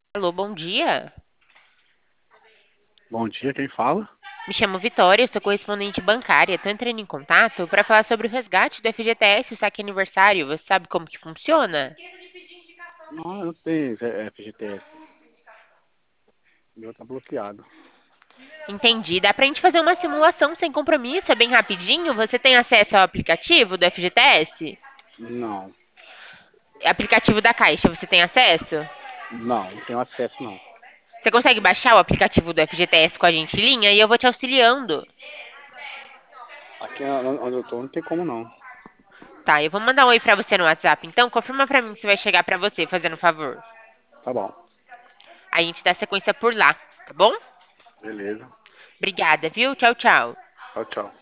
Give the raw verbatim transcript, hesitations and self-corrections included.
Alô, bom dia. Bom dia, quem fala? Me chamo Vitória, sou correspondente bancária. Estou entrando em contato para falar sobre o resgate do F G T S, o saque aniversário. Você sabe como que funciona? Não, eu tenho é, F G T S. O meu tá bloqueado. Entendi. Dá para a gente fazer uma simulação sem compromisso, é bem rapidinho. Você tem acesso ao aplicativo do F G T S? Não, Aplicativo da Caixa, você tem acesso? não, não tenho acesso não. Você consegue baixar o aplicativo do F G T S com a gente em linha e eu vou te auxiliando. Aqui onde eu tô não tem como não. Tá, eu vou mandar um oi para você no WhatsApp, então confirma para mim se vai chegar para você, fazendo um favor. Tá bom, A gente dá sequência por lá, tá bom? beleza. Obrigada, viu? Tchau, tchau. Tchau, tchau.